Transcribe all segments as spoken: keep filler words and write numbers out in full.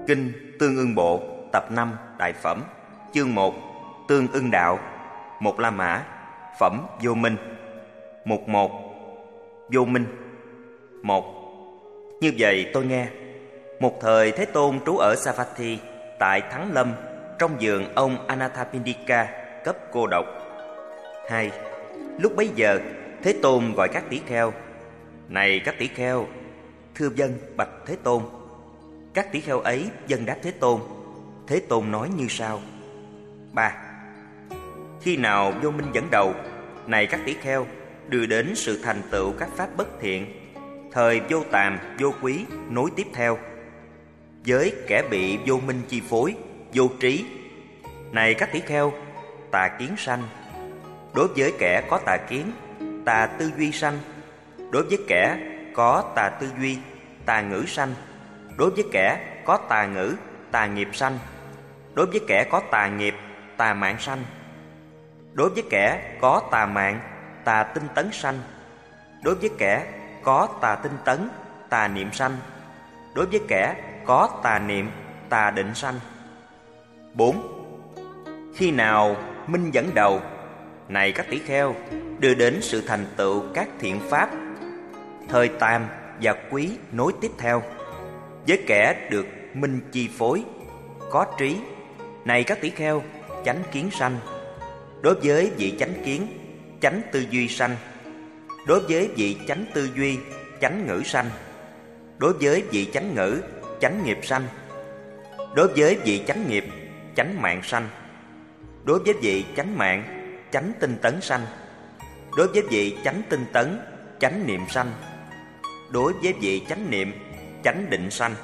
Kinh Tương Ưng Bộ tập năm Đại Phẩm, chương một Tương Ưng Đạo, một La Mã, Phẩm Vô Minh. Mục một. Vô Minh. Một. Như vậy tôi nghe, một thời Thế Tôn trú ở Savatthi tại Thắng Lâm, trong vườn ông Anathapindika, cấp cô độc. Hai. Lúc bấy giờ, Thế Tôn gọi các tỷ kheo: Này các tỷ kheo, thưa vâng bạch Thế Tôn. Các tỷ kheo ấy vâng đáp Thế Tôn. Thế Tôn nói như sau. Ba. Khi nào vô minh dẫn đầu, này các tỷ kheo, đưa đến sự thành tựu các pháp bất thiện, thời vô tàm, vô quý nối tiếp theo. Với kẻ bị vô minh chi phối, vô trí, này các tỷ kheo, tà kiến sanh. Đối với kẻ có tà kiến, tà tư duy sanh. Đối với kẻ có tà tư duy, tà ngữ sanh. Đối với kẻ có tà ngữ, tà nghiệp sanh. Đối với kẻ có tà nghiệp, tà mạng sanh. Đối với kẻ có tà mạng, tà tinh tấn sanh. Đối với kẻ có tà tinh tấn, tà niệm sanh. Đối với kẻ có tà niệm, tà định sanh. Bốn. Khi nào minh dẫn đầu, này các tỷ kheo, đưa đến sự thành tựu các thiện pháp, thời tàm và quý nối tiếp theo. Với kẻ được minh chi phối, có trí, này các tỷ kheo, chánh kiến sanh. Đối với vị chánh kiến, chánh tư duy sanh. Đối với vị chánh tư duy, chánh ngữ sanh. Đối với vị chánh ngữ, chánh nghiệp sanh. Đối với vị chánh nghiệp, chánh mạng sanh. Đối với vị chánh mạng, chánh tinh tấn sanh. Đối với vị chánh tinh tấn, chánh niệm sanh. Đối với vị chánh niệm, chánh định sanh.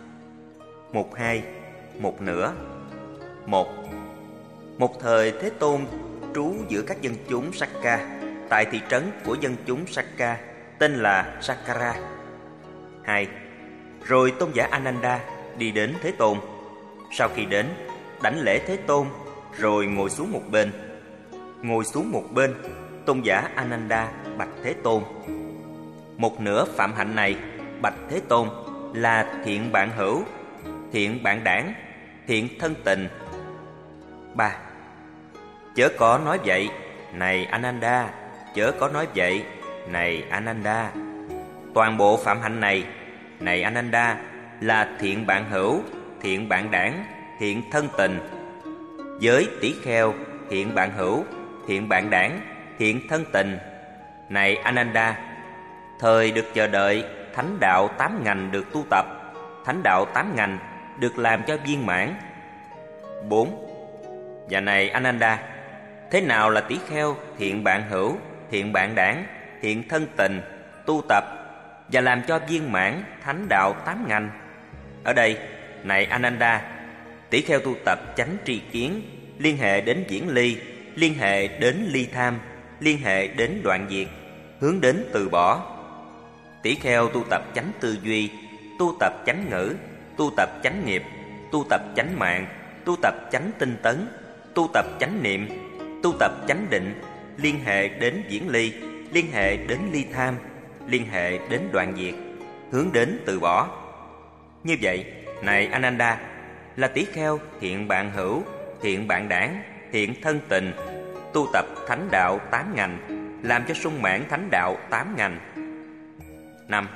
Một hai. Một nửa. Một. Một thời Thế Tôn trú giữa các dân chúng Sakka tại thị trấn của dân chúng Sakka tên là Sakkara. Hai. Rồi tôn giả Ananda đi đến Thế Tôn. Sau khi đến, đảnh lễ Thế Tôn, rồi ngồi xuống một bên. Ngồi xuống một bên, tôn giả Ananda bạch Thế Tôn: Một nửa phạm hạnh này, bạch Thế Tôn, là thiện bạn hữu, thiện bạn đảng, thiện thân tình. Ba. Chớ có nói vậy, này Ananda, chớ có nói vậy, này Ananda. Toàn bộ phạm hạnh này, này Ananda, là thiện bạn hữu, thiện bạn đảng, thiện thân tình. Với tỷ kheo, thiện bạn hữu, thiện bạn đảng, thiện thân tình, này Ananda, thời được chờ đợi thánh đạo tám ngành được tu tập, thánh đạo tám ngành được làm cho viên mãn. Bốn. Và này Ananda, thế nào là tỷ kheo, thiện bạn hữu, thiện bạn đảng, thiện thân tình, tu tập và làm cho viên mãn thánh đạo tám ngành? Ở đây, này Ananda, tỷ kheo tu tập chánh tri kiến, liên hệ đến viễn ly, liên hệ đến ly tham, liên hệ đến đoạn diệt, hướng đến từ bỏ. Tỷ kheo tu tập chánh tư duy, tu tập chánh ngữ, tu tập chánh nghiệp, tu tập chánh mạng, tu tập chánh tinh tấn, tu tập chánh niệm, tu tập chánh định, liên hệ đến viễn ly, liên hệ đến ly tham, liên hệ đến đoạn diệt, hướng đến từ bỏ. Như vậy, này Ananda, là tỷ kheo thiện bạn hữu, thiện bạn đảng, thiện thân tình, tu tập thánh đạo tám ngành, làm cho sung mãn thánh đạo tám ngành. Năm.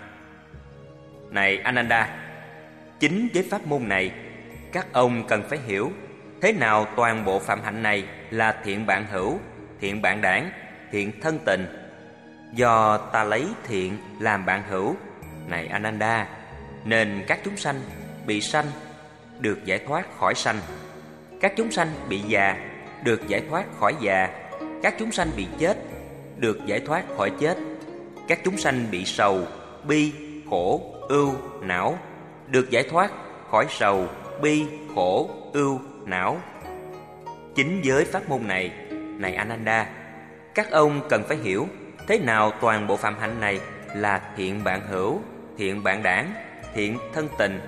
Này Ananda, chính với pháp môn này, các ông cần phải hiểu thế nào toàn bộ phạm hạnh này là thiện bạn hữu, thiện bạn đảng, thiện thân tình. Do ta lấy thiện làm bạn hữu, này Ananda, nên các chúng sanh bị sanh được giải thoát khỏi sanh. Các chúng sanh bị già được giải thoát khỏi già. Các chúng sanh bị chết được giải thoát khỏi chết. Các chúng sanh bị sầu, bi, khổ, ưu, não được giải thoát khỏi sầu, bi, khổ, ưu, não. Chính với pháp môn này, này Ananda, các ông cần phải hiểu thế nào toàn bộ phạm hạnh này là thiện bạn hữu, thiện bạn đảng, thiện thân tình.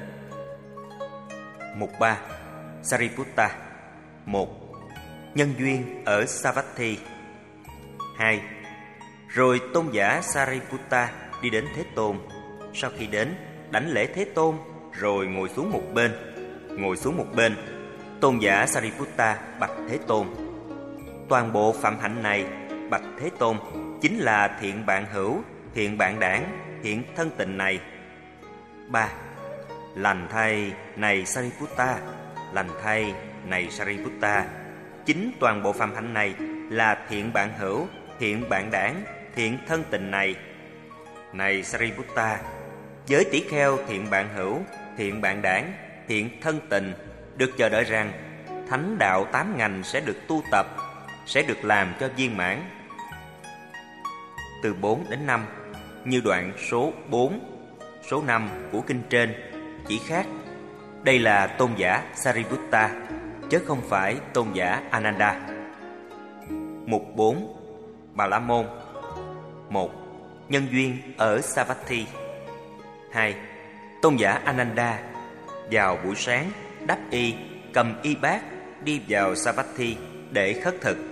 Mục ba. Sariputta. Một. Nhân duyên ở Savatthi. Hai. Rồi tôn giả Sariputta đi đến Thế Tôn. Sau khi đến, đảnh lễ Thế Tôn, rồi ngồi xuống một bên. ngồi xuống một bên. Tôn giả Sariputta bạch Thế Tôn: toàn bộ phạm hạnh này, bạch Thế Tôn, chính là thiện bạn hữu, thiện bạn đảng, thiện thân tình này. Ba. Lành thay này Sariputta, lành thay này Sariputta, chính toàn bộ phạm hạnh này là thiện bạn hữu, thiện bạn đảng, thiện thân tình này. Này Sariputta, với tỷ kheo thiện bạn hữu, thiện bạn đảng, thiện thân tình được chờ đợi rằng thánh đạo tám ngành sẽ được tu tập, sẽ được làm cho viên mãn. Từ bốn đến năm, như đoạn số bốn, số năm của kinh trên chỉ khác. Đây là tôn giả Sariputta, chứ không phải tôn giả Ananda. Mục bốn. Bà La Môn. Một. Nhân duyên ở Savatthi. Hai. Tôn giả Ananda vào buổi sáng đắp y, cầm y bát đi vào Savatthi để khất thực.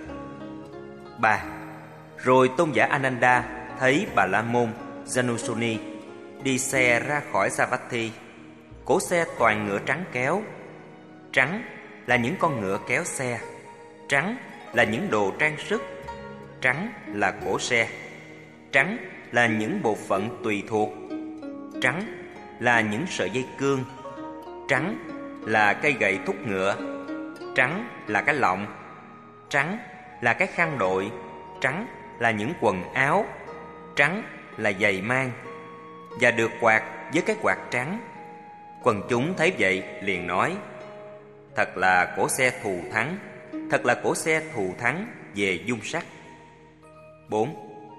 Ba. Rồi tôn giả Ananda thấy Bà La Môn Janusoni đi xe ra khỏi Savatthi. Cỗ xe toàn ngựa trắng kéo. Trắng là những con ngựa kéo xe, trắng là những đồ trang sức, trắng là cỗ xe, trắng là những bộ phận tùy thuộc, trắng là những sợi dây cương, trắng là cây gậy thúc ngựa, trắng là cái lọng, trắng là cái khăn đội, trắng là những quần áo, trắng là giày mang, và được quạt với cái quạt trắng. Quần chúng thấy vậy liền nói: thật là cỗ xe thù thắng, thật là cỗ xe thù thắng về dung sắc. Bốn.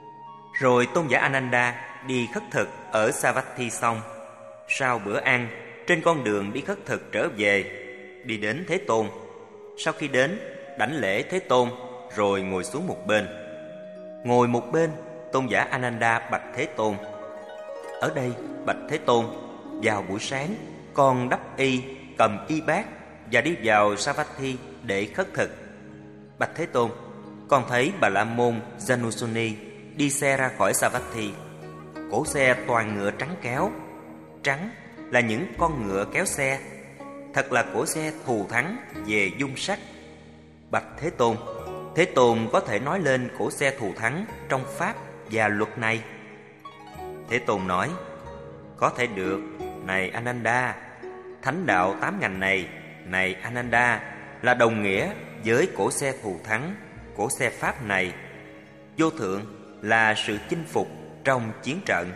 Rồi tôn giả Ananda đi khất thực ở Savatthi xong. Sau bữa ăn, trên con đường đi khất thực trở về, đi đến Thế Tôn. Sau khi đến, đảnh lễ Thế Tôn, rồi ngồi xuống một bên. Ngồi một bên, tôn giả Ananda bạch Thế Tôn: ở đây, bạch Thế Tôn, vào buổi sáng, con đắp y, cầm y bát và đi vào Savatthi để khất thực. Bạch Thế Tôn, con thấy Bà La Môn Janusoni đi xe ra khỏi Savatthi. Cỗ xe toàn ngựa trắng kéo. Trắng là những con ngựa kéo xe. Thật là cỗ xe thù thắng về dung sắc. Bạch Thế Tôn, Thế Tôn có thể nói lên cỗ xe thù thắng trong pháp và luật này? Thế Tôn nói: có thể được, này Ananda. Thánh đạo tám ngành này, này Ananda, là đồng nghĩa với cỗ xe thù thắng, cỗ xe pháp này. Vô thượng là sự chinh phục trong chiến trận.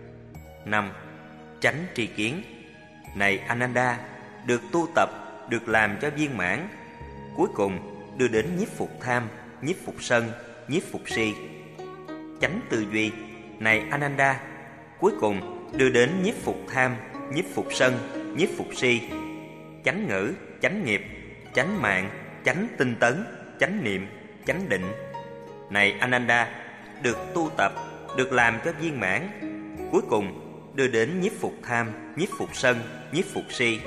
Năm. Chánh tri kiến. Này Ananda, được tu tập, được làm cho viên mãn, cuối cùng đưa đến nhiếp phục tham, nhiếp phục sân, nhiếp phục si. Chánh tư duy. Này Ananda, cuối cùng đưa đến nhiếp phục tham, nhiếp phục sân, nhiếp phục si. Chánh ngữ, chánh nghiệp, chánh mạng, chánh tinh tấn, chánh niệm, chánh định. Này Ananda, được tu tập, được làm cho viên mãn, cuối cùng đưa đến nhiếp phục tham, nhiếp phục sân, nhiếp phục si.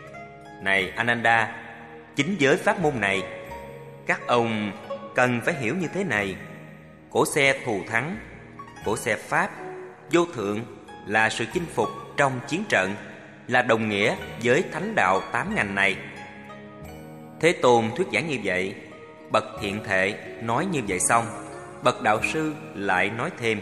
Này Ananda, chính giới pháp môn này, các ông cần phải hiểu như thế này: cỗ xe thù thắng, cỗ xe pháp, vô thượng là sự chinh phục trong chiến trận, là đồng nghĩa với thánh đạo tám ngành này. Thế Tôn thuyết giảng như vậy. Bậc thiện thệ nói như vậy xong, bậc đạo sư lại nói thêm: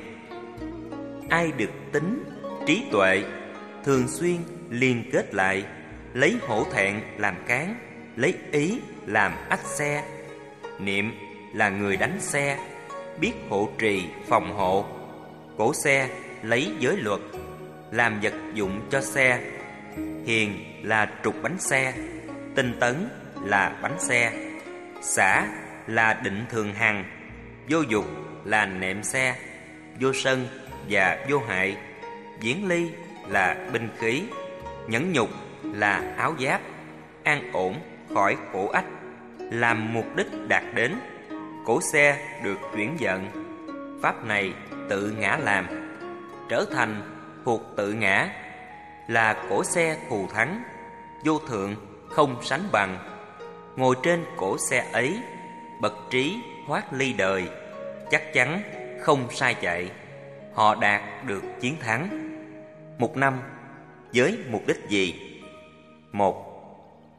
ai được tính, trí tuệ, thường xuyên liên kết lại, lấy hổ thẹn làm cán, lấy ý làm ách xe. Niệm là người đánh xe, biết hộ trì phòng hộ. Cỗ xe lấy giới luật, làm vật dụng cho xe. Hiền là trục bánh xe, tinh tấn là bánh xe, xả là định thường hằng, vô dục là nệm xe, vô sân và vô hại, viễn ly là binh khí, nhẫn nhục là áo giáp, an ổn khỏi khổ ách, làm mục đích đạt đến. Cỗ xe được chuyển vận, pháp này tự ngã làm, trở thành thuộc tự ngã, là cỗ xe thù thắng, vô thượng không sánh bằng. Ngồi trên cỗ xe ấy, bậc trí thoát ly đời, chắc chắn không sai chạy, họ đạt được chiến thắng. Mục năm. Với mục đích gì? Một.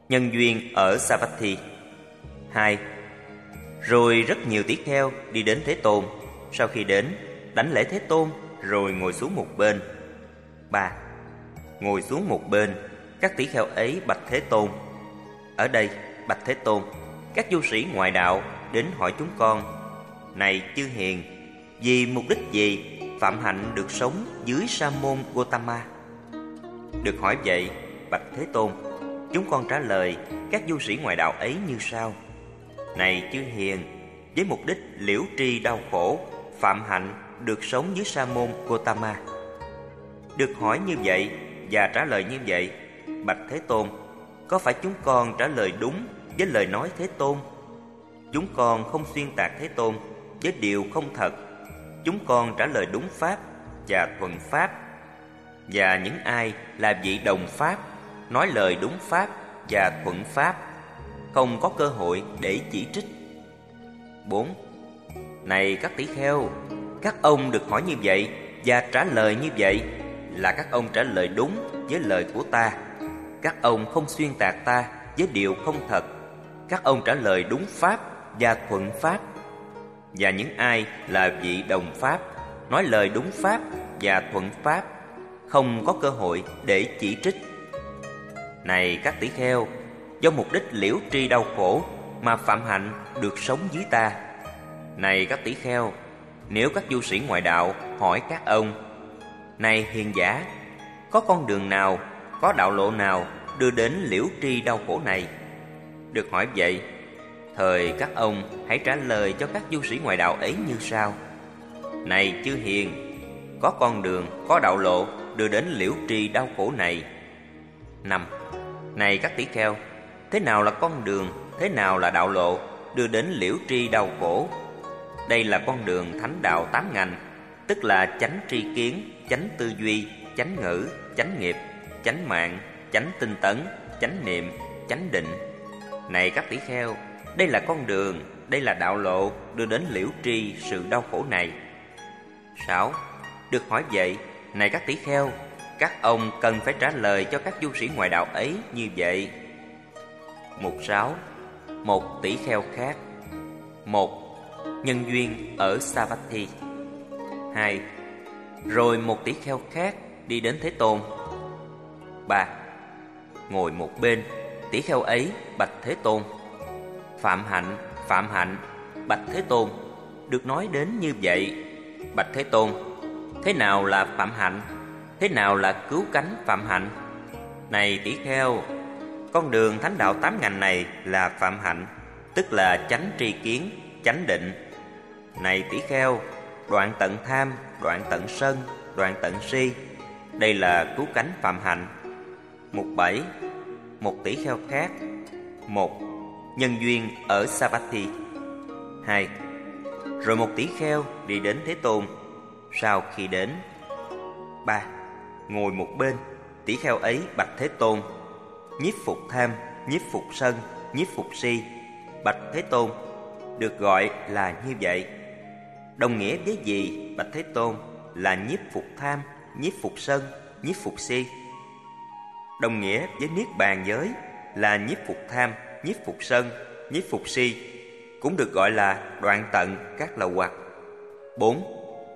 nhân duyên ở Savatthi. Hai. Rồi rất nhiều tỷ kheo đi đến Thế Tôn. Sau khi đến, đảnh lễ Thế Tôn rồi ngồi xuống một bên. Ba. Ngồi xuống một bên, các tỷ kheo ấy bạch Thế Tôn. Ở đây, bạch Thế Tôn, các du sĩ ngoại đạo đến hỏi chúng con: Này chư hiền, vì mục đích gì Phạm Hạnh được sống dưới sa môn Gotama? Được hỏi vậy, bạch Thế Tôn, chúng con trả lời các du sĩ ngoại đạo ấy như sau: Này chư hiền, với mục đích liễu tri đau khổ, Phạm Hạnh được sống dưới sa môn Gotama. Được hỏi như vậy và trả lời như vậy, bạch Thế Tôn, có phải chúng con trả lời đúng với lời nói Thế Tôn? Chúng con không xuyên tạc Thế Tôn với điều không thật. Chúng con trả lời đúng pháp và thuận pháp. Và những ai là vị đồng pháp, nói lời đúng pháp và thuận pháp, không có cơ hội để chỉ trích. Bốn. Này các tỷ kheo, các ông được hỏi như vậy và trả lời như vậy là các ông trả lời đúng với lời của ta. Các ông không xuyên tạc ta với điều không thật. Các ông trả lời đúng pháp và thuận pháp. Và những ai là vị đồng pháp, nói lời đúng pháp và thuận pháp, không có cơ hội để chỉ trích. Này các tỷ kheo, do mục đích liễu tri đau khổ mà Phạm Hạnh được sống dưới ta. Này các tỷ kheo, nếu các du sĩ ngoại đạo hỏi các ông: Này hiền giả, có con đường nào, có đạo lộ nào đưa đến liễu tri đau khổ này? Được hỏi vậy, thời các ông hãy trả lời cho các du sĩ ngoại đạo ấy như sau: Này chư hiền, có con đường, có đạo lộ đưa đến liễu tri đau khổ này. Năm. Này các tỷ kheo, thế nào là con đường, thế nào là đạo lộ đưa đến liễu tri đau khổ? Đây là con đường thánh đạo tám ngành, tức là chánh tri kiến, chánh tư duy, chánh ngữ, chánh nghiệp, chánh mạng, chánh tinh tấn, chánh niệm, chánh định. Này các tỷ kheo, đây là con đường, đây là đạo lộ đưa đến liễu tri sự đau khổ này. Sáu. Được hỏi vậy, này các tỷ kheo, các ông cần phải trả lời cho các du sĩ ngoại đạo ấy như vậy. Mục sáu. Một tỷ kheo khác. Một. Nhân duyên ở Savatthi. Hai. Rồi một tỷ kheo khác đi đến Thế Tôn. Ba. Ngồi một bên, tỷ kheo ấy bạch Thế Tôn: Phạm Hạnh, Phạm Hạnh, bạch Thế Tôn. Được nói đến như vậy, bạch Thế Tôn, thế nào là Phạm Hạnh? Thế nào là cứu cánh Phạm Hạnh? Này tỷ kheo, con đường thánh đạo tám ngành này là Phạm Hạnh, tức là chánh tri kiến, chánh định. Này tỷ kheo, đoạn tận tham, đoạn tận sân, đoạn tận si, đây là cứu cánh Phạm Hạnh. Mục bảy. Một tỷ kheo khác. Một. Nhân duyên ở Savatthi. Hai. Rồi một tỷ kheo đi đến Thế Tôn. Sau khi đến. Ba. Ngồi một bên, tỷ kheo ấy bạch Thế Tôn: Nhiếp phục tham, nhiếp phục sân, nhiếp phục si, bạch Thế Tôn. Được gọi là như vậy. Đồng nghĩa với gì bạch Thế Tôn là nhiếp phục tham, nhiếp phục sân, nhiếp phục si? Đồng nghĩa với niết bàn giới là nhiếp phục tham, nhiếp phục sân, nhiếp phục si, cũng được gọi là đoạn tận các lậu hoặc. Bốn.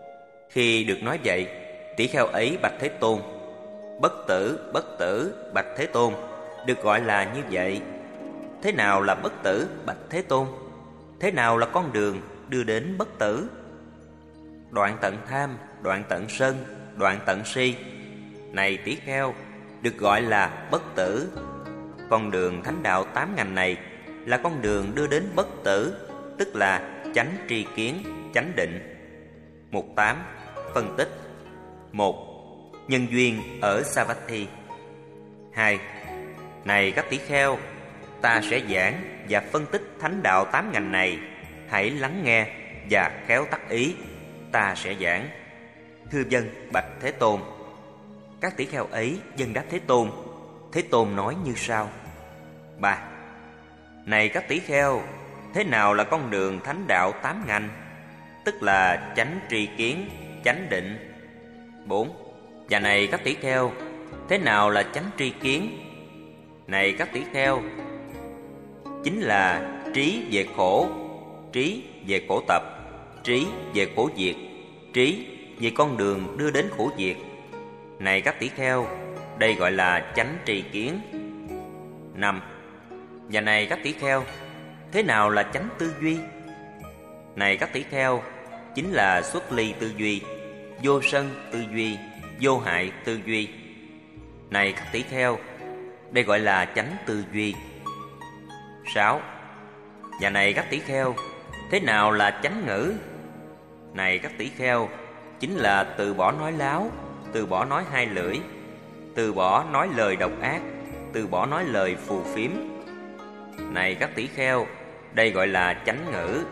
Khi được nói vậy, tỷ kheo ấy bạch Thế Tôn: Bất tử, bất tử, bạch Thế Tôn. Được gọi là như vậy. Thế nào là bất tử bạch Thế Tôn? Thế nào là con đường đưa đến bất tử? Đoạn tận tham, đoạn tận sân, đoạn tận si. Này tỷ kheo, được gọi là bất tử. Con đường thánh đạo tám ngành này là con đường đưa đến bất tử, tức là chánh tri kiến, chánh định. Mục tám. Phân tích. Một. Nhân duyên ở Savatthi. Hai. Này các tỷ kheo, ta sẽ giảng và phân tích thánh đạo tám ngành này. Hãy lắng nghe và khéo tác ý. Ta sẽ giảng. Thưa vâng bạch Thế Tôn. Các tỷ kheo ấy vâng đáp Thế Tôn. Thế Tôn nói như sau. Ba. Này các tỷ kheo, thế nào là con đường thánh đạo tám ngành, tức là chánh tri kiến, chánh định? Bốn. Và này các tỷ kheo, thế nào là chánh tri kiến? Này các tỷ kheo, chính là trí về khổ, trí về khổ tập, trí về khổ diệt, trí về con đường đưa đến khổ diệt. Này các tỷ kheo, đây gọi là chánh tri kiến. Năm. Và này các tỷ kheo, thế nào là chánh tư duy? Này các tỷ kheo, chính là xuất ly tư duy, vô sân tư duy, vô hại tư duy. Này các tỷ kheo, đây gọi là chánh tư duy. Sáu. Và này các tỷ kheo, thế nào là chánh ngữ? Này các tỷ kheo, chính là từ bỏ nói láo, từ bỏ nói hai lưỡi, từ bỏ nói lời độc ác, từ bỏ nói lời phù phiếm. Này các tỷ kheo, đây gọi là chánh ngữ.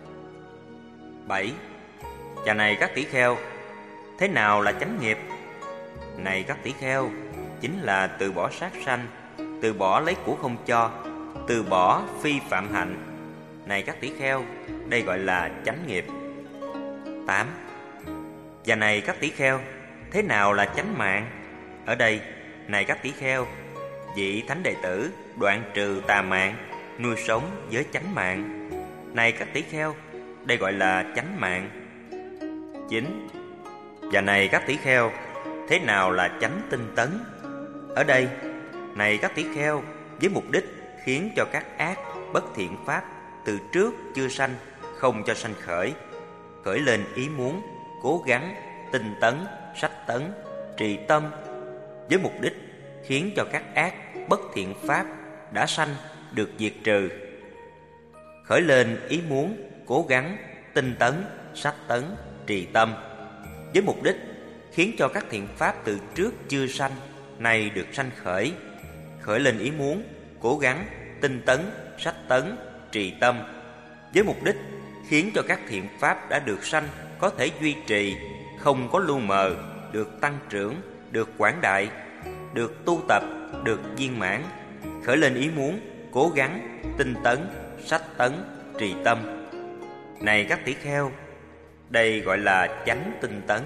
Bảy. Và này các tỷ kheo, thế nào là chánh nghiệp? Này các tỷ kheo, chính là từ bỏ sát sanh, từ bỏ lấy của không cho, từ bỏ phi phạm hạnh. Này các tỷ kheo, đây gọi là chánh nghiệp. Tám. Và này các tỷ kheo, thế nào là chánh mạng? Ở đây, này các tỷ kheo, vị thánh đệ tử đoạn trừ tà mạng, nuôi sống với chánh mạng. Này các tỷ kheo, đây gọi là chánh mạng. Chín. Và này các tỷ kheo, thế nào là chánh tinh tấn? Ở đây, này các tỷ kheo, với mục đích khiến cho các ác, bất thiện pháp từ trước chưa sanh, không cho sanh khởi, khởi lên ý muốn, cố gắng, tinh tấn, sách tấn, trì tâm, với mục đích khiến cho các ác, bất thiện pháp đã sanh được diệt trừ. Khởi lên ý muốn, cố gắng, tinh tấn, sách tấn, trì tâm, với mục đích khiến cho các thiện pháp từ trước chưa sanh này được sanh khởi. Khởi lên ý muốn, cố gắng, tinh tấn, sách tấn, trì tâm, với mục đích khiến cho các thiện pháp đã được sanh có thể duy trì, không có lu mờ, được tăng trưởng, được quảng đại, được tu tập, được viên mãn. Khởi lên ý muốn, cố gắng, tinh tấn, sách tấn, trì tâm. Này các tỷ kheo, đây gọi là chánh tinh tấn.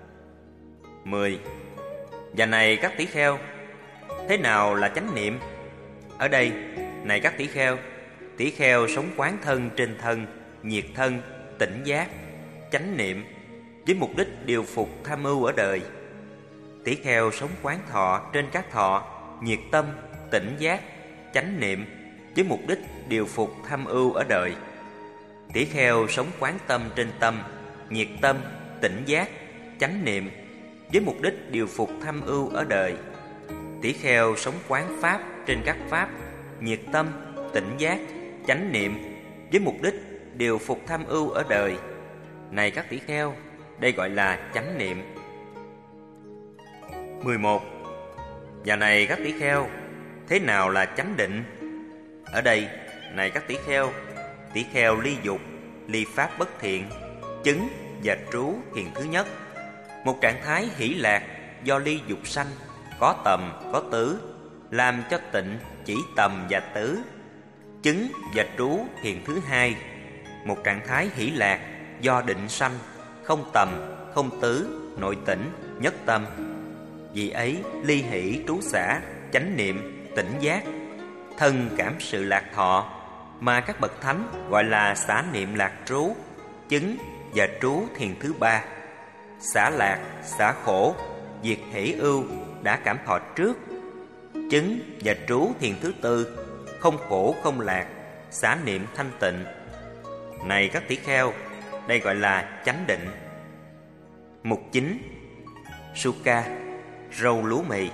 Mười. Và này các tỷ kheo, thế nào là chánh niệm? Ở đây, này các tỷ kheo, tỷ kheo sống quán thân trên thân, nhiệt thân, tỉnh giác, chánh niệm, với mục đích điều phục tham ưu ở đời. Tỷ kheo sống quán thọ trên các thọ, nhiệt tâm, tỉnh giác, chánh niệm, với mục đích điều phục tham ưu ở đời. Tỷ kheo sống quán tâm trên tâm, nhiệt tâm, tỉnh giác, chánh niệm, với mục đích điều phục tham ưu ở đời. Tỷ kheo sống quán pháp trên các pháp, nhiệt tâm, tỉnh giác, chánh niệm, với mục đích điều phục tham ưu ở đời. Này các tỷ kheo, đây gọi là chánh niệm. Mười một. Và này các tỷ kheo, thế nào là chánh định? Ở đây, này các tỷ kheo, tỷ kheo ly dục, ly pháp bất thiện, chứng và trú thiền thứ nhất, một trạng thái hỷ lạc do ly dục sanh, có tầm có tứ, làm cho tịnh chỉ tầm và tứ. Chứng và trú thiền thứ hai, một trạng thái hỷ lạc do định sanh, không tầm không tứ, nội tỉnh nhất tâm. Vì ấy ly hỷ trú xả, chánh niệm, tỉnh giác, thân cảm sự lạc thọ, mà các bậc thánh gọi là xả niệm lạc trú. Chứng và trú thiền thứ ba, xả lạc, xả khổ, diệt hỷ ưu đã cảm thọ trước. Chứng và trú thiền thứ tư, không khổ không lạc, xả niệm thanh tịnh. Này các tỷ kheo, đây gọi là chánh định. Mục chính. Sukha, râu lúa mì.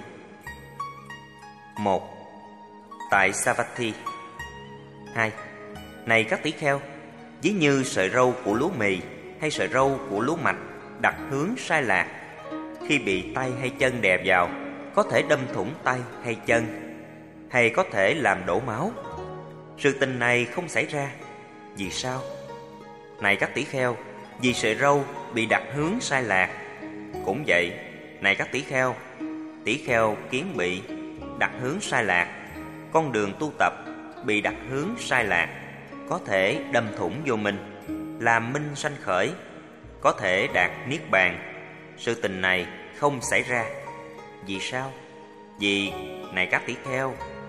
Một. Tại Savatthi. Hai. Này các tỷ kheo, ví như sợi râu của lúa mì hay sợi râu của lúa mạch đặt hướng sai lạc, khi bị tay hay chân đè vào, có thể đâm thủng tay hay chân, hay có thể làm đổ máu. Sự tình này không xảy ra. Vì sao? Này các tỷ kheo, vì sợi râu bị đặt hướng sai lạc. Cũng vậy, này các tỷ kheo, tỷ kheo kiến bị đặt hướng sai lạc, con đường tu tập bị đặt hướng sai lạc, có thể đâm thủng vô minh, làm minh sanh khởi, có thể đạt niết bàn. Sự tình này không xảy ra. Vì sao? Vì, này các tỷ kheo,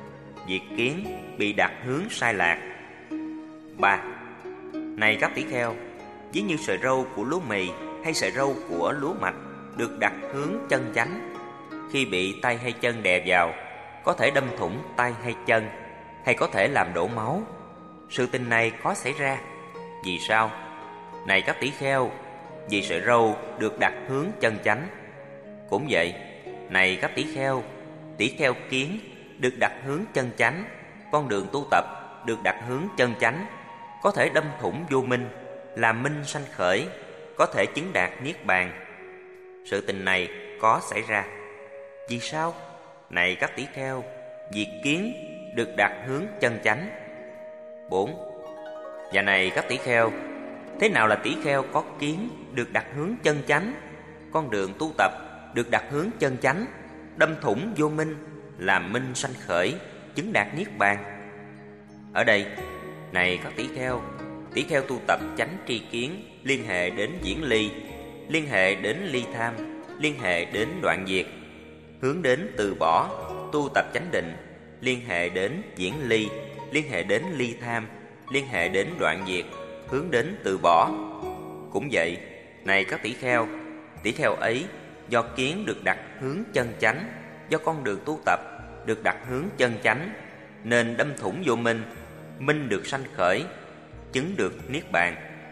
diệt kiến, bị đặt hướng sai lạc. Ba. Này các tỷ kheo, ví như sợi râu của lúa mì hay sợi râu của lúa mạch được đặt hướng chân chánh, khi bị tay hay chân đè vào, có thể đâm thủng tay hay chân, hay có thể làm đổ máu. Sự tình này có xảy ra. Vì sao? Này các tỷ kheo, vì sợi râu được đặt hướng chân chánh. Cũng vậy, này các tỷ kheo, tỷ kheo kiến được đặt hướng chân chánh, con đường tu tập được đặt hướng chân chánh, có thể đâm thủng vô minh, làm minh sanh khởi, có thể chứng đạt niết bàn. Sự tình này có xảy ra. Vì sao? Này các tỷ kheo, vì kiến được đặt hướng chân chánh. Bốn. Và này các tỷ kheo, thế nào là tỷ kheo có kiến được đặt hướng chân chánh, con đường tu tập được đặt hướng chân chánh, đâm thủng vô minh, làm minh sanh khởi, chứng đạt niết bàn? Ở đây, này các tỷ kheo, tỷ kheo tu tập chánh tri kiến liên hệ đến diễn ly, liên hệ đến ly tham, liên hệ đến đoạn diệt, hướng đến từ bỏ, tu tập chánh định, liên hệ đến diễn ly, liên hệ đến ly tham, liên hệ đến đoạn diệt, hướng đến từ bỏ. Cũng vậy, này các tỷ kheo, tỷ kheo ấy do kiến được đặt hướng chân chánh, do con đường tu tập được đặt hướng chân chánh, nên đâm thủng vô minh, minh được sanh khởi, chứng được niết bàn.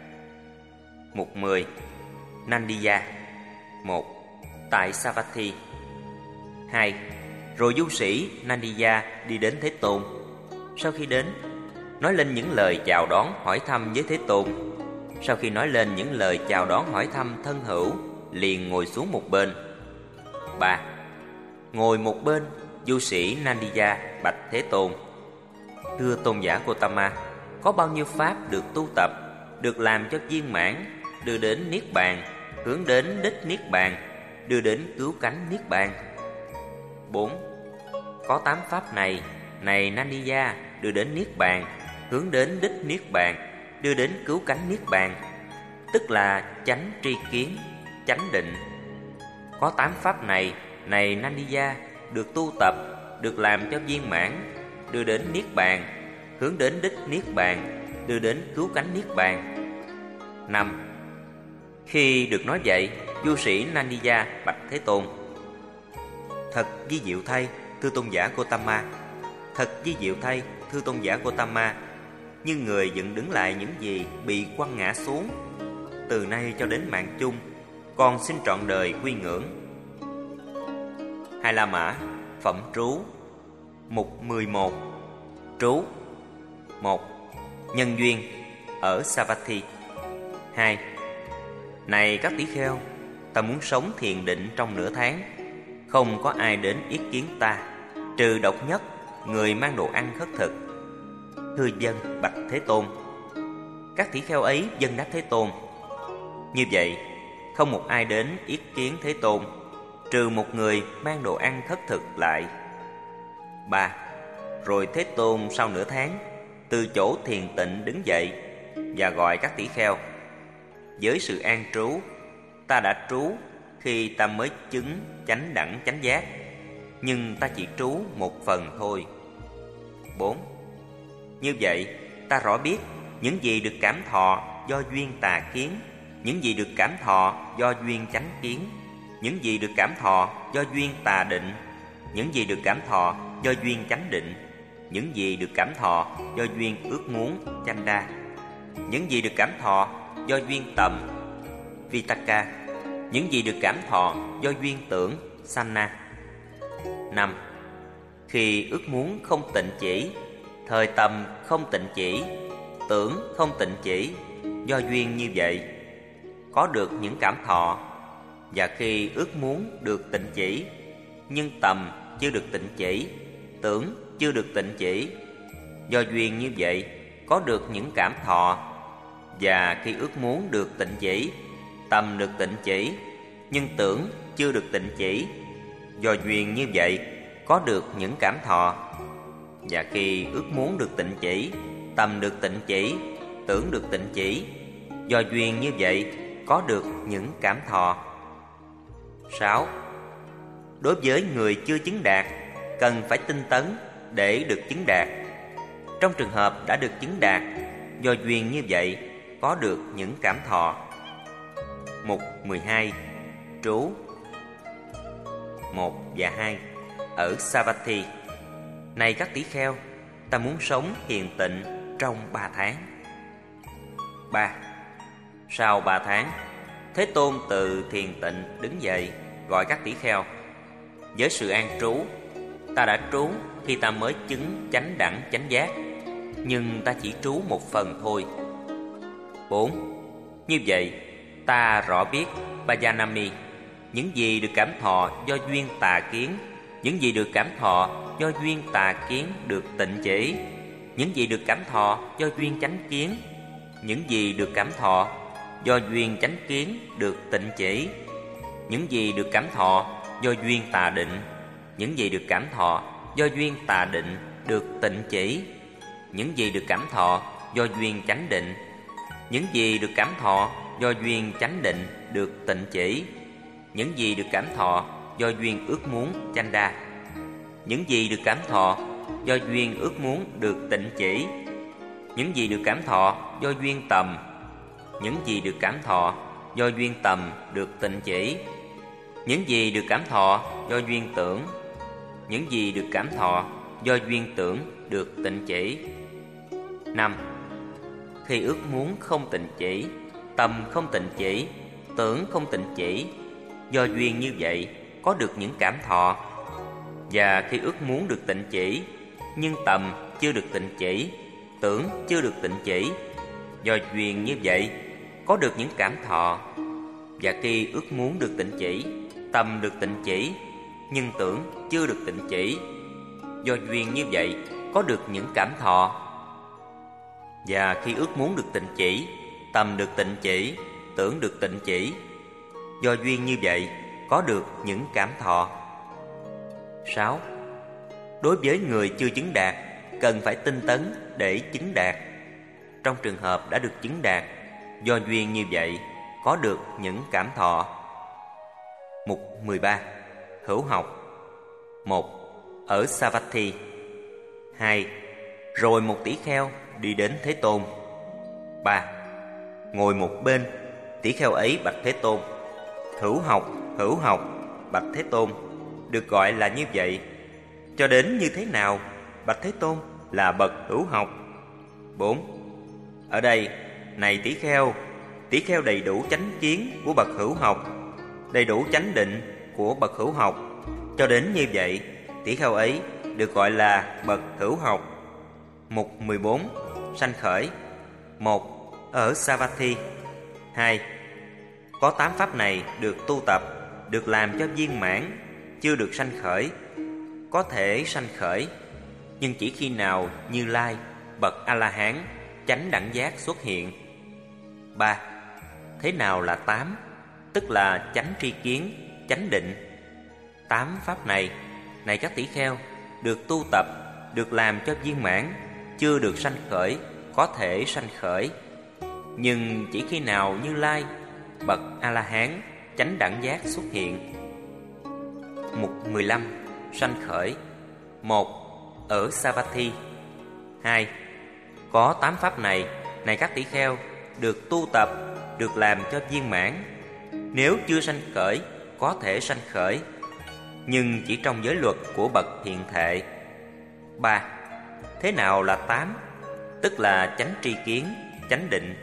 Mục mười. Nandiya. Một. Tại Savatthi. Hai. Rồi du sĩ Nandiya đi đến Thế Tôn. Sau khi đến, nói lên những lời chào đón hỏi thăm với Thế Tôn. Sau khi nói lên những lời chào đón hỏi thăm thân hữu, liền ngồi xuống một bên. Ba. Ngồi một bên, du sĩ Nandiya bạch Thế Tôn: Thưa tôn giả Gotama, có bao nhiêu pháp được tu tập, được làm cho viên mãn, đưa đến niết bàn, hướng đến đích niết bàn, đưa đến cứu cánh niết bàn? Bốn. Có tám pháp này, này Nandiya, đưa đến niết bàn, hướng đến đích niết bàn, đưa đến cứu cánh niết bàn, tức là chánh tri kiến, chánh định. Có tám pháp này, này Nandiya, được tu tập, được làm cho viên mãn, đưa đến niết bàn, hướng đến đích niết bàn, đưa đến cứu cánh niết bàn. Năm. Khi được nói vậy, du sĩ Nandiya bạch Thế Tôn: Thật vi diệu thay, thưa tôn giả Gotama. Thật vi diệu thay, thưa tôn giả Gotama. Như người dựng đứng lại những gì bị quăng ngã xuống. Từ nay cho đến mạng chung, con xin trọn đời quy ngưỡng. Hai La Mã. Phẩm trú. Mục mười một. Trú. Một. Nhân duyên ở Savatthi. Hai. Này các tỷ kheo, ta muốn sống thiền định trong nửa tháng, không có ai đến ý kiến ta, trừ độc nhất, người mang đồ ăn khất thực. Thưa dân bạch Thế Tôn. Các tỷ kheo ấy dân đáp Thế Tôn: Như vậy, không một ai đến ý kiến Thế Tôn, trừ một người mang đồ ăn khất thực lại. Ba. Rồi Thế Tôn sau nửa tháng, từ chỗ thiền tịnh đứng dậy và gọi các tỷ kheo: Với sự an trú, ta đã trú khi ta mới chứng chánh đẳng chánh giác, nhưng ta chỉ trú một phần thôi. Bốn. Như vậy, ta rõ biết những gì được cảm thọ do duyên tà kiến, những gì được cảm thọ do duyên chánh kiến, những gì được cảm thọ do duyên tà định, những gì được cảm thọ do duyên chánh định, những gì được cảm thọ do duyên ước muốn chanda, những gì được cảm thọ do duyên tầm vitaka, những gì được cảm thọ do duyên tưởng sanna. Năm. Khi ước muốn không tịnh chỉ, thời tầm không tịnh chỉ, tưởng không tịnh chỉ, do duyên như vậy, có được những cảm thọ. Và khi ước muốn được tịnh chỉ, nhưng tầm chưa được tịnh chỉ, tưởng chưa được tịnh chỉ, do duyên như vậy, có được những cảm thọ. Và khi ước muốn được tịnh chỉ, tầm được tịnh chỉ, nhưng tưởng chưa được tịnh chỉ, do duyên như vậy, có được những cảm thọ. Và khi ước muốn được tịnh chỉ, tầm được tịnh chỉ, tưởng được tịnh chỉ, do duyên như vậy, có được những cảm thọ. Sáu. Đối với người chưa chứng đạt, cần phải tinh tấn để được chứng đạt. Trong trường hợp đã được chứng đạt, do duyên như vậy có được những cảm thọ. Mục mười hai. Trú một và hai ở Savatthi. Này các tỷ kheo, ta muốn sống hiền tịnh trong ba tháng. Ba. Sau ba tháng, Thế Tôn từ thiền tịnh đứng dậy, gọi các tỷ kheo. Với sự an trú, ta đã trú khi ta mới chứng chánh đẳng chánh giác, nhưng ta chỉ trú một phần thôi. Bốn. Như vậy, ta rõ biết Bajanami, những gì được cảm thọ do duyên tà kiến, những gì được cảm thọ do duyên tà kiến được tịnh chỉ, những gì được cảm thọ do duyên chánh kiến, những gì được cảm thọ do duyên chánh kiến được tịnh chỉ, những gì được cảm thọ do duyên tà định, những gì được cảm thọ do duyên tà định được tịnh chỉ, những gì được cảm thọ do duyên chánh định, những gì được cảm thọ do duyên chánh định được tịnh chỉ, những gì được cảm thọ do duyên ước muốn chanda, những gì được cảm thọ do duyên ước muốn được tịnh chỉ, những gì được cảm thọ do duyên tầm, những gì được cảm thọ do duyên tầm được tịnh chỉ, những gì được cảm thọ do duyên tưởng, những gì được cảm thọ do duyên tưởng được tịnh chỉ. Năm. Khi ước muốn không tịnh chỉ, tâm không tịnh chỉ, tưởng không tịnh chỉ, do duyên như vậy có được những cảm thọ. Và khi ước muốn được tịnh chỉ, nhưng tầm chưa được tịnh chỉ, tưởng chưa được tịnh chỉ, do duyên như vậy có được những cảm thọ. Và khi ước muốn được tịnh chỉ, tâm được tịnh chỉ, nhưng tưởng chưa được tịnh chỉ, do duyên như vậy có được những cảm thọ. Và khi ước muốn được tịnh chỉ, tâm được tịnh chỉ, tưởng được tịnh chỉ, do duyên như vậy có được những cảm thọ. Sáu. Đối với người chưa chứng đạt, cần phải tinh tấn để chứng đạt. Trong trường hợp đã được chứng đạt, do duyên như vậy có được những cảm thọ. Mục mười ba. Hữu học. Một. Ở Savatthi. Hai. Rồi một tỷ kheo đi đến Thế Tôn. Ba. Ngồi một bên, tỷ kheo ấy bạch Thế Tôn. Hữu học, hữu học, bạch Thế Tôn, được gọi là như vậy. Cho đến như thế nào, bạch Thế Tôn, là bậc hữu học? Bốn. Ở đây, này tỷ kheo, tỷ kheo đầy đủ chánh kiến của bậc hữu học, đầy đủ chánh định của bậc hữu học. Cho đến như vậy, tỷ kheo ấy được gọi là bậc hữu học. Mục mười bốn. Sanh khởi. Một. Ở Savatthi. Hai. Có tám pháp này được tu tập, được làm cho viên mãn, chưa được sanh khởi, có thể sanh khởi, nhưng chỉ khi nào Như Lai, bậc A-la-hán, chánh đẳng giác xuất hiện. Ba. Thế nào là tám? Tức là chánh tri kiến, chánh định. Tám pháp này, này các tỷ kheo, được tu tập, được làm cho viên mãn, chưa được sanh khởi, có thể sanh khởi, nhưng chỉ khi nào Như Lai, bậc A-la-hán, chánh đẳng giác xuất hiện. Mục mười lăm. Sanh khởi. Một. Ở Savatthi. Hai. Có tám pháp này, này các tỷ kheo, được tu tập, được làm cho viên mãn. Nếu chưa sanh khởi, có thể sanh khởi, nhưng chỉ trong giới luật của bậc thiện thệ. Ba. Thế nào là tám? Tức là chánh tri kiến, chánh định.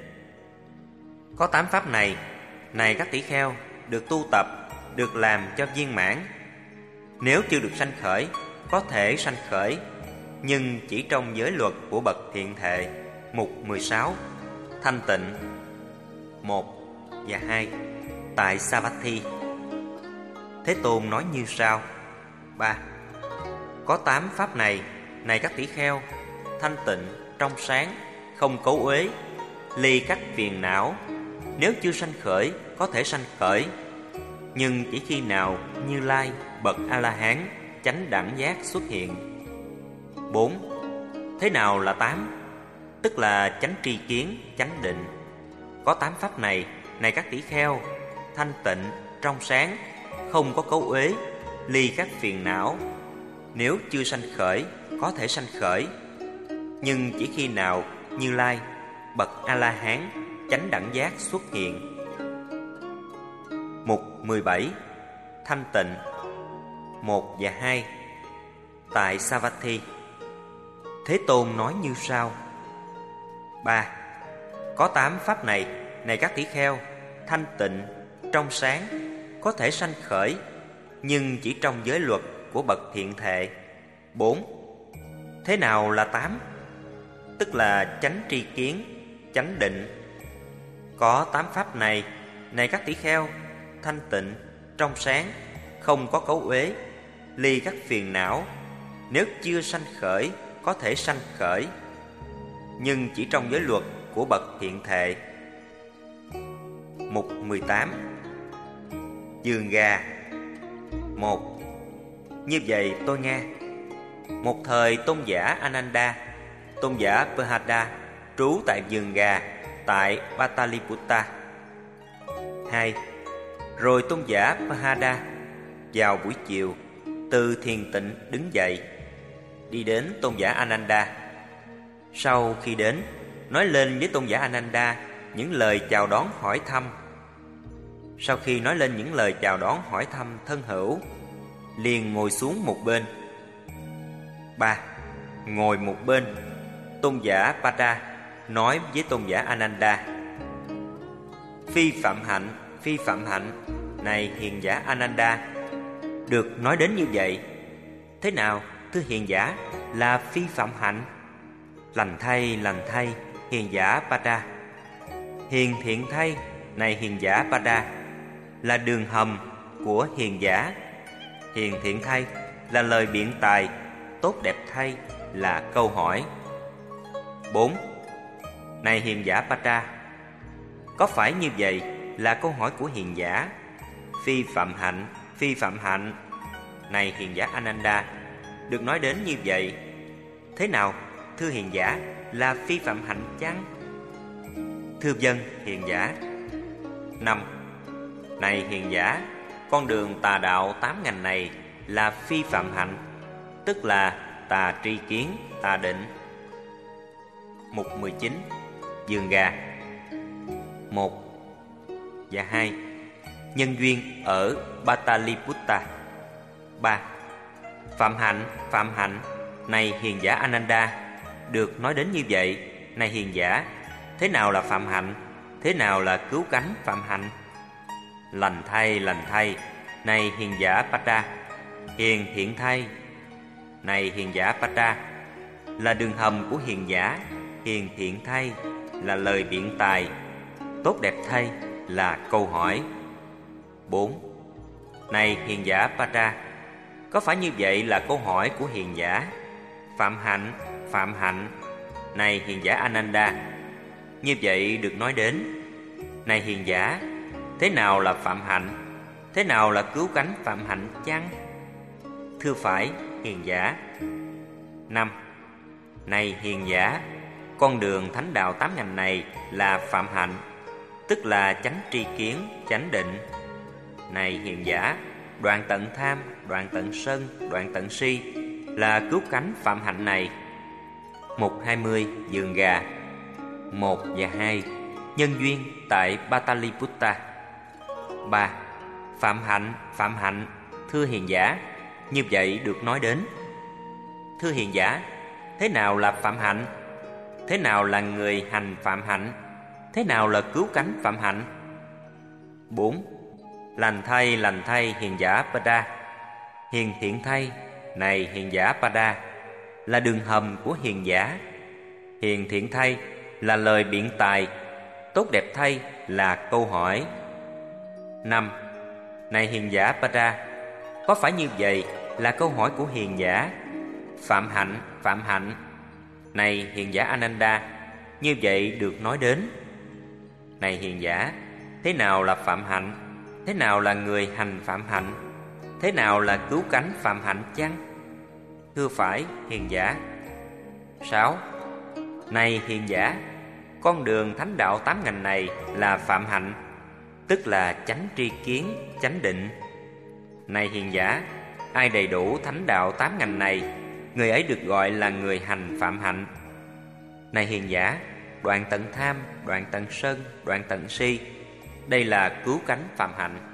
Có tám pháp này, này các tỷ kheo, được tu tập, được làm cho viên mãn. Nếu chưa được sanh khởi, có thể sanh khởi, nhưng chỉ trong giới luật của bậc thiện thệ. Mục mười sáu. Thanh tịnh. Một và hai. Tại Savatthi. Thế Tôn nói như sau. Ba. Có tám pháp này, này các tỷ kheo, thanh tịnh, trong sáng, không cấu uế, ly các phiền não. Nếu chưa sanh khởi, có thể sanh khởi, nhưng chỉ khi nào Như Lai, bậc A-la-hán, chánh đẳng giác xuất hiện. Bốn. Thế nào là tám? Tức là chánh tri kiến, chánh định. Có tám pháp này, này các tỷ kheo, thanh tịnh, trong sáng, không có cấu uế, ly các phiền não. nếu chưa sanh khởi có thể sanh khởi, nhưng chỉ khi nào Như Lai, bậc A-la-hán, chánh đẳng giác xuất hiện. Mục mười bảy. Thanh tịnh. Một và hai. Tại Savatthi, Thế Tôn nói như sau. Ba. Có tám pháp này, này các tỷ kheo, thanh tịnh, trong sáng, có thể sanh khởi, nhưng chỉ trong giới luật của bậc thiện thệ. Bốn. Thế nào là tám? Tức là chánh tri kiến, chánh định. Có tám pháp này, này các tỷ kheo, thanh tịnh, trong sáng, không có cấu uế, ly các phiền não, nếu chưa sanh khởi có thể sanh khởi, nhưng chỉ trong giới luật của bậc thiện thệ. Mục mười tám. Vườn gà. Một. Như vậy tôi nghe, một thời tôn giả Ananda, tôn giả Pahada trú tại vườn gà tại Pataliputta. Hai. Rồi tôn giả Pahada vào buổi chiều từ thiền tịnh đứng dậy, đi đến tôn giả Ananda. Sau khi đến, nói lên với tôn giả Ananda những lời chào đón hỏi thăm. Sau khi nói lên những lời chào đón hỏi thăm thân hữu, liền ngồi xuống một bên. Ba. Ngồi một bên, tôn giả Pada nói với tôn giả Ananda. Phi phạm hạnh, phi phạm hạnh, này hiền giả Ananda. Được nói đến như vậy, thế nào, thưa hiền giả, là phi phạm hạnh? Lành thay, lành thay, hiền giả Pada. Hiền thiện thay, này hiền giả Pada, là đường hầm của hiền giả. Hiền thiện thay là lời biện tài, tốt đẹp thay là câu hỏi. Bốn. Này hiền giả Pada, có phải như vậy là câu hỏi của hiền giả? Phi phạm hạnh, phi phạm hạnh, này hiền giả Ananda. Được nói đến như vậy, thế nào, thưa hiền giả, là phi phạm hạnh chăng? Thưa vâng, hiền giả. Năm. Này hiền giả, con đường tà đạo tám ngành này là phi phạm hạnh, tức là tà tri kiến, tà định. Mục mười chín. Vườn gà. Một và hai. Nhân duyên ở Pataliputta. Ba. Phạm hạnh, phạm hạnh, này hiền giả Ananda. Được nói đến như vậy, này hiền giả, thế nào là phạm hạnh? Thế nào là cứu cánh phạm hạnh? Lành thay, lành thay, này hiền giả Pada. Hiền thiện thay, này hiền giả Pada, là đường hầm của hiền giả. Hiền thiện thay là lời biện tài, tốt đẹp thay là câu hỏi. Bốn. Này hiền giả Pada, có phải như vậy là câu hỏi của hiền giả? Phạm hạnh, phạm hạnh, này hiền giả Ananda. Như vậy được nói đến, này hiền giả, thế nào là phạm hạnh? Thế nào là cứu cánh phạm hạnh chăng? Thưa phải, hiền giả. Năm. Này hiền giả, con đường thánh đạo tám ngành này là phạm hạnh, tức là chánh tri kiến, chánh định. Này hiền giả, đoạn tận tham, đoạn tận sân, đoạn tận si là cứu cánh phạm hạnh này. Mục hai mươi. Vườn gà. Một và hai. Nhân duyên tại Pataliputta. Ba. Phạm hạnh, phạm hạnh, thưa hiền giả, như vậy được nói đến. Thưa hiền giả, thế nào là phạm hạnh? Thế nào là người hành phạm hạnh? Thế nào là cứu cánh phạm hạnh? Bốn. Lành thay, lành thay, hiền giả Pada. Hiền thiện thay, này hiền giả Pada, là đường hầm của hiền giả. Hiền thiện thay là lời biện tài, tốt đẹp thay là câu hỏi. Năm. Này hiền giả Pada, có phải như vậy là câu hỏi của hiền giả? Phạm hạnh, phạm hạnh, này hiền giả Ananda. Như vậy được nói đến, này hiền giả, thế nào là phạm hạnh? Thế nào là người hành phạm hạnh? Thế nào là cứu cánh phạm hạnh chăng? Thưa phải, hiền giả. Sáu. Này hiền giả, con đường thánh đạo tám ngành này là phạm hạnh, tức là chánh tri kiến, chánh định. Này hiền giả, Ai đầy đủ thánh đạo tám ngành này, người ấy được gọi là người hành phạm hạnh. Này hiền giả, đoạn tận tham, đoạn tận sân, đoạn tận si, đây là cứu cánh phạm hạnh.